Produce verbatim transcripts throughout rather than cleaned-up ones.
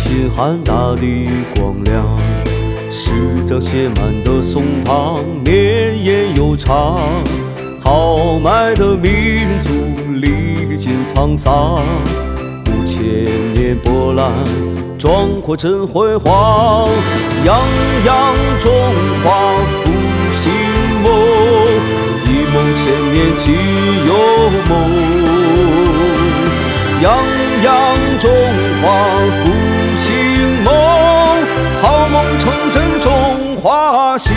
心汉大地光亮，诗章写满的松涛绵延悠长，豪迈的民族历经沧桑，五千年波澜壮阔真辉煌，泱泱中华复兴梦，一梦千年即有梦。泱泱中华复兴梦，好梦成真中华心。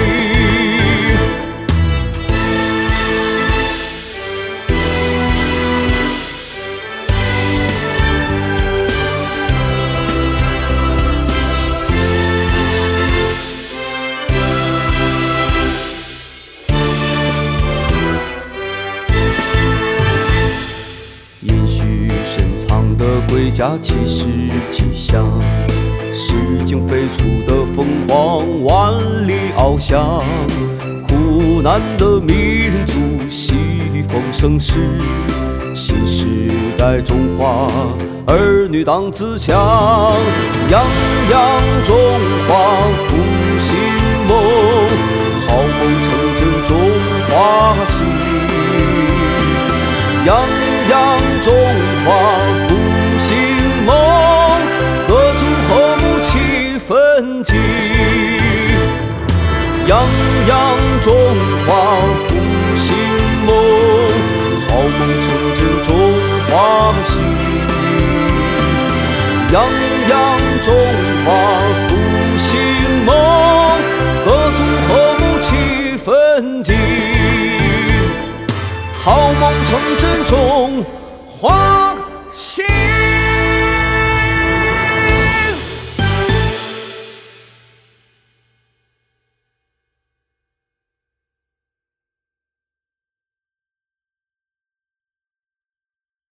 延续深藏的归家气势吉祥，市井飞出的凤凰万里翱翔，苦难的民族西风盛世，新时代中华儿女当自强，泱泱中华复兴梦，好梦成真中华心。泱泱中华复兴梦，何足和睦气氛紧。泱泱中华复兴梦，好梦成真中华心。泱泱中华复兴梦，何足和睦气氛紧。好梦成真中华。